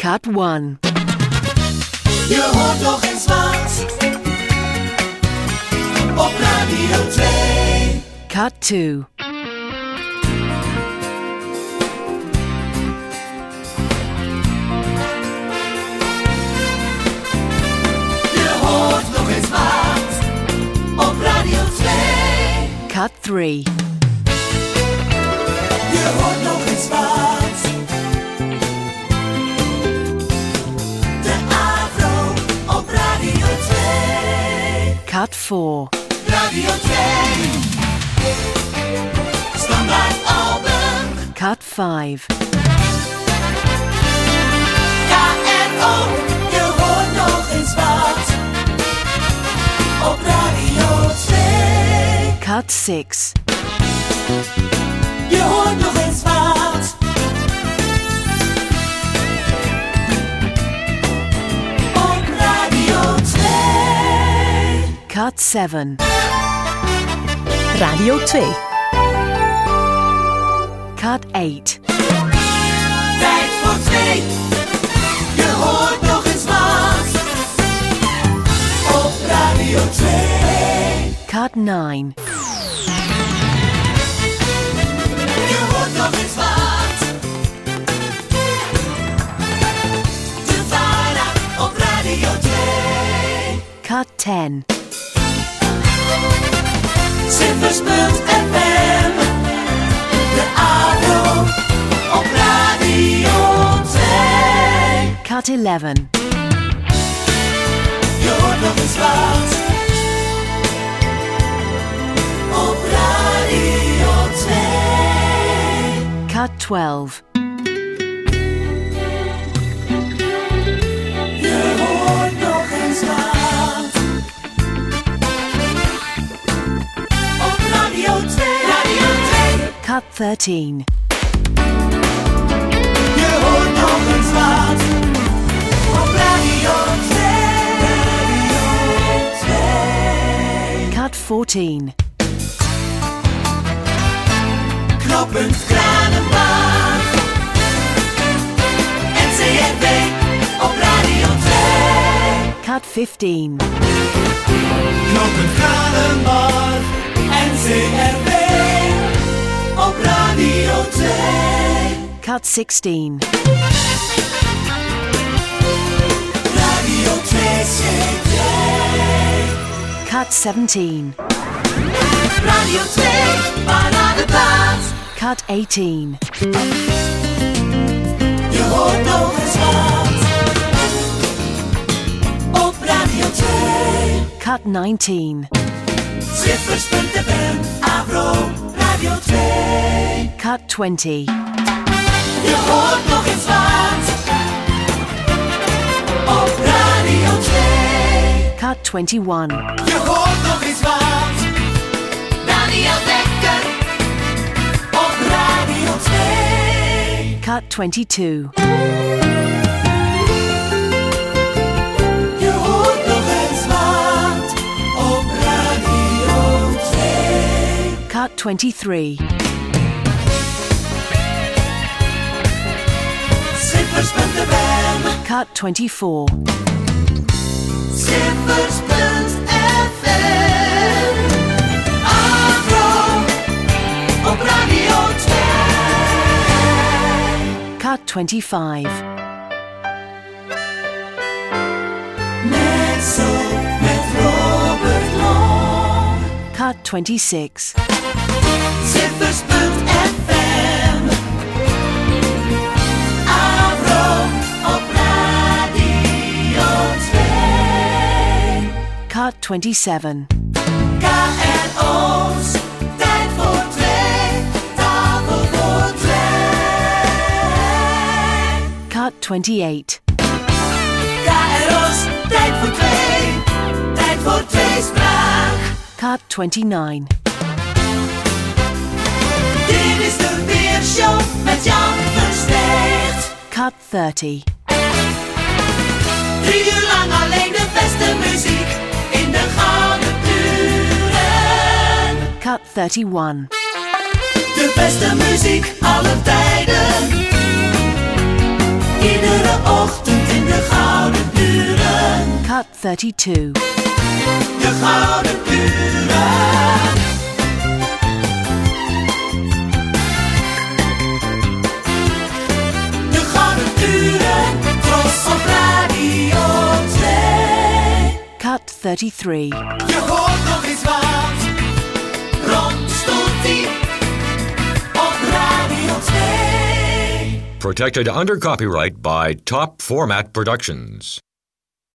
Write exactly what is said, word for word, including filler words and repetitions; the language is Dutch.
Cut one. Je hoort nog eens wat op Radio twee. Cut two. Je hoort nog eens wat op Radio twee. Cut three. Je hoort nog eens wat. De Avro op Radio twee. Cut four. Radio twee. Standaard album. Cut five. K R O. Je hoort nog eens wat op Radio twee. Cut six. Je hoort nog eens wat op Radio twee. Cut seven. Radio twee. Cut eight. Tijd voor twee. Je hoort nog eens wat op Radio twee. Cut nine. Je hoort nog eens wat. De Vara op Radio twee. Cut ten. Zippers punt F M. De Avro op Radio twee. Cut eleven. Je hoort nog eens wat op Radio twee. Cut twelve. Je hoort nog eens wat op Radio twee. Radio twee. Cut thirteen. Je hoort nog eens wat op Radio twee. Radio twee. Cut fourteen. Knooppunt Kranenbaan. N C R V op Radio twee. Cut fifteen. Knooppunt Kranenbaan. N C R V op Radio twee. Cut sixteen. Radio twee C D. Cut seventeen. Radio twee, Paradepaard. Cut eighteen. Je hoort nog eens wat op Radio twee. Cut nineteen. Zippers punt F M, Avro, Radio twee. Cut twenty. Je hoort nog eens wat op Radio twee. Cut twenty-one. Je hoort nog eens wat. Daniel Dekker op Radio twee. Cut twenty-two. Je hoort nog eens wat op Radio twee. Cut twenty-three. Zippers punt F M. Cut twenty-four. Zippers punt F M. Avro op Radio twee. Cut twenty-five. Net zo met Robert Long. Cut twenty-six. Zippers punt F M. Avro op Radio twee. Cut twenty-seven. K R O's, tijd voor twee, tafel voor twee. Cut twenty-eight. K R O's, tijd voor twee, tijd voor tweespraak. Cut twenty-nine. Dit is de Weershow met Jan Versteegt. Cut thirty. Drie uur lang alleen de beste muziek in de gouden uren. Cut thirty-one. De beste muziek aller tijden. Iedere ochtend in de Gouden Uren. Cut thirty-two. De Gouden Uren. De Gouden Uren, Tros op Radio twee. Cut thirty-three. Je hoort nog eens wat, rond stoeltje op Radio twee. Protected under copyright by Top Format Productions.